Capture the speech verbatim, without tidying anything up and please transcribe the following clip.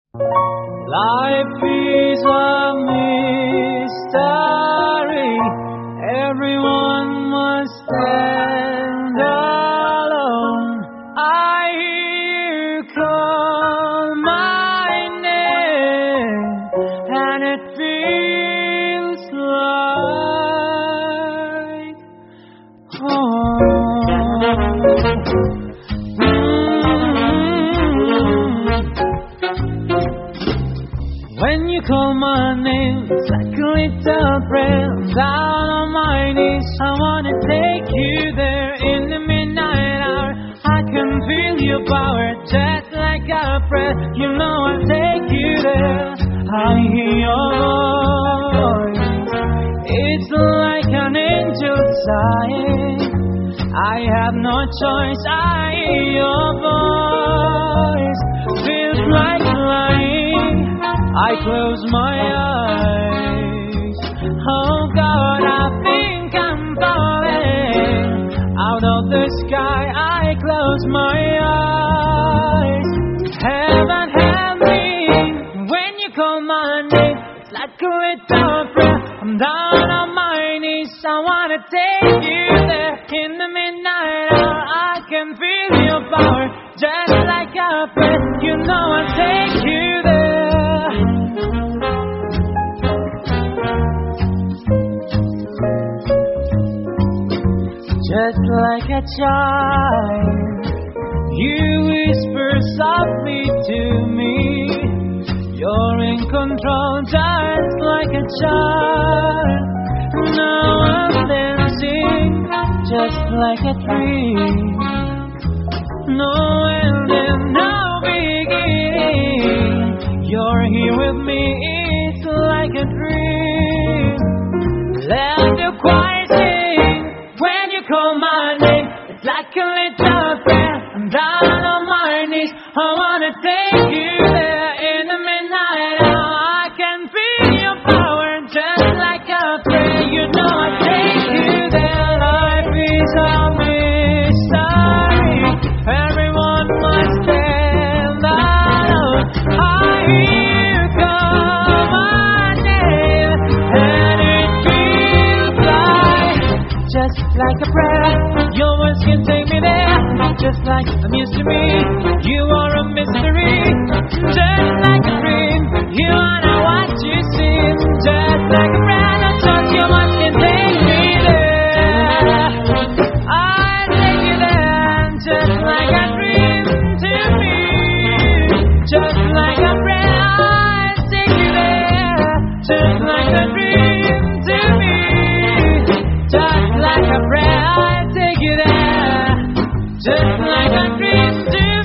Life is a mystery. Everyone must stand alone. I hear you call my name, and it feels like home. When you call my name, it's like a little prayer. Down on my knees, I wanna take you there. In the midnight hour, I can feel your power, just like a prayer. You know I'll take you there. I hear your voice, it's like an angel sighing. I have no choice, I hear your voice, feels like lying. I close my eyes. Oh God, I think I'm falling out of the sky. I close my eyes. Heaven help me when you call my name. It's like a little prayer. I'm down on my knees. I wanna take you there. In the midnight hour, I can feel your power, just like a prayer. You know I'll take you there. Just like a child, you whisper softly to me. You're in control, just like a child. Now I'm dancing, just like a dream. No end and no beginning. You're here with me, it's like a dream. Let the choir sing when you call my name. It's like a little prayer. I'm down on my knees. I wanna take you there. In the midnight hour, I can feel your power, just like a prayer. You know I'll take you there. Life is a mystery. Everyone must stand alone. I hear you call my name, and it feels like, just like a prayer. Your words can take me there, just like I'm used to me. You are a mystery, just like a dream. You are not what you seem, just like a prayer. No trust, your words can take me there. I take you there, just like a dream to me. Just like a prayer, I take you there, just like a dream to me. Just like a prayer, I take you there, just like a dream to